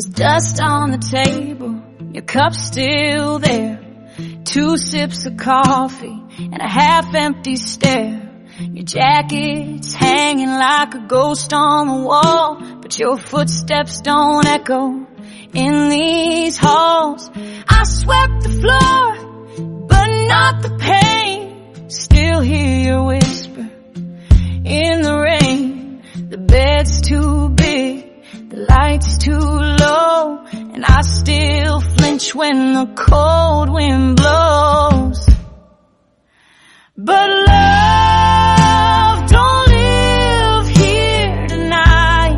There's dust on the table, your cup's still there. 2 sips of coffee and a half-empty stare. Your jacket's hanging like a ghost on the wall, but your footsteps don't echo in these halls. I swept the floor, but not the pain. Still hear your whisper in the rain. The bed's too big, the light's too low, and I still flinch when the cold wind blows. But love don't live here tonight.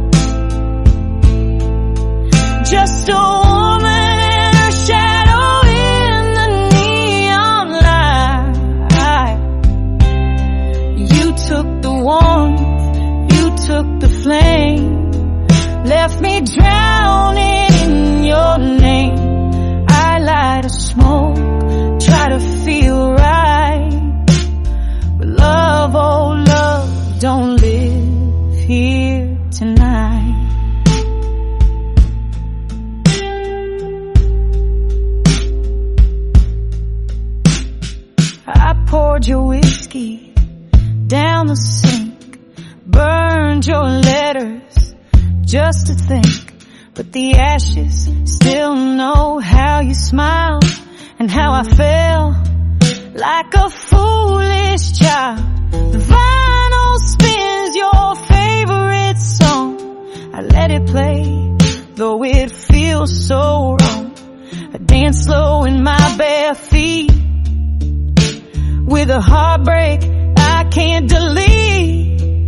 Just a woman and her shadow in the neon light. You took the warmth, you took the flame, left me drowning in your name. I light a smoke, try to feel right, but love, oh love, don't live here tonight. I poured your whiskey down the sink, burned your letters just to think, but the ashes still know how you smiled and how I felt like a foolish child. The vinyl spins your favorite song, I let it play, though it feels so wrong. I dance slow in my bare feet, with a heartbreak I can't delete.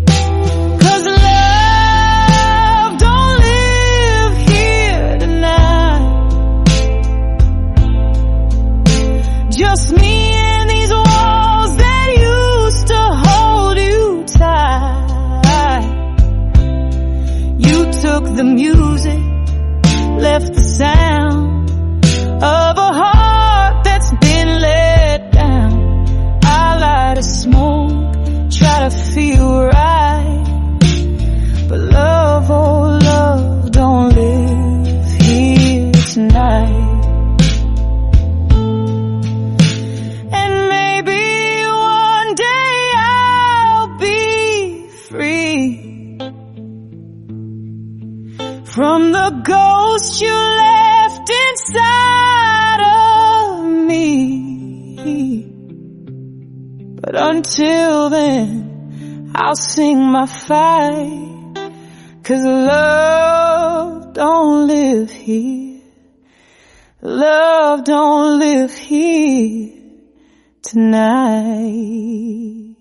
Just me and these walls that used to hold you tight. You took the music, left the sound of a heart that's been let down. I light a smoke, try to feel right, but love, oh love, don't live here tonight. From the ghost you left inside of me. But until then, I'll sing my fight, 'cause love don't live here. Love don't live here tonight.